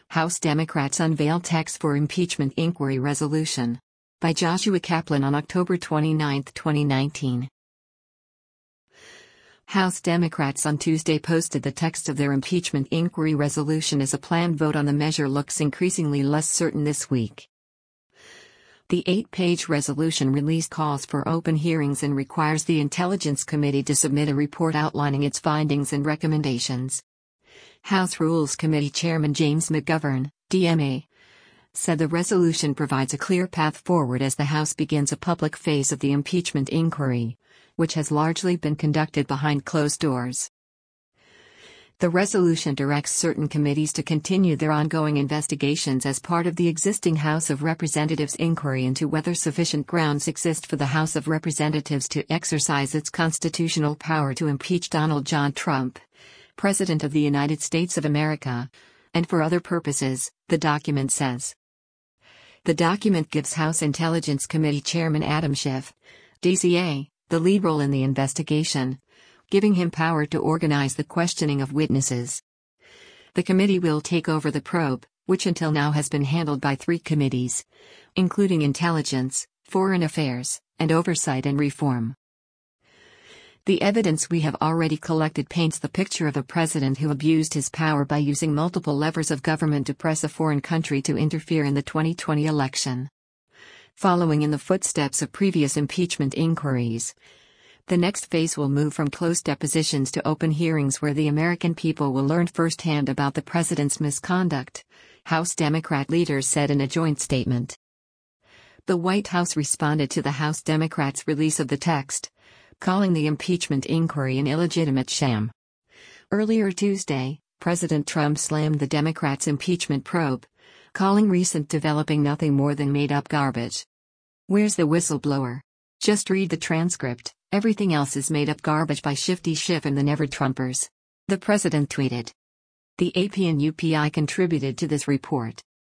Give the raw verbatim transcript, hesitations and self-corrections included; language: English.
House Democrats unveil text for impeachment inquiry resolution. By Joshua Kaplan on October twenty-ninth, twenty nineteen. House Democrats on Tuesday posted the text of their impeachment inquiry resolution as a planned vote on the measure looks increasingly less certain this week. The eight-page resolution released calls for open hearings and requires the Intelligence Committee to submit a report outlining its findings and recommendations. House Rules Committee Chairman James McGovern, D M A, said the resolution provides a clear path forward as the House begins a public phase of the impeachment inquiry, which has largely been conducted behind closed doors. The resolution directs certain committees to continue their ongoing investigations as part of the existing House of Representatives inquiry into whether sufficient grounds exist for the House of Representatives to exercise its constitutional power to impeach Donald John Trump, President of the United States of America, and for other purposes, the document says. The document gives House Intelligence Committee Chairman Adam Schiff, D C A, the lead role in the investigation, giving him power to organize the questioning of witnesses. The committee will take over the probe, which until now has been handled by three committees, including Intelligence, Foreign Affairs, and Oversight and Reform. The evidence we have already collected paints the picture of a president who abused his power by using multiple levers of government to press a foreign country to interfere in the twenty twenty election. Following in the footsteps of previous impeachment inquiries, the next phase will move from closed depositions to open hearings where the American people will learn firsthand about the president's misconduct, House Democrat leaders said in a joint statement. The White House responded to the House Democrats' release of the text, calling the impeachment inquiry an illegitimate sham. Earlier Tuesday, President Trump slammed the Democrats' impeachment probe, calling recent developing nothing more than made-up garbage. Where's the whistleblower? Just read the transcript, everything else is made-up garbage by Shifty Schiff and the Never-Trumpers. The president tweeted. The A P and U P I contributed to this report.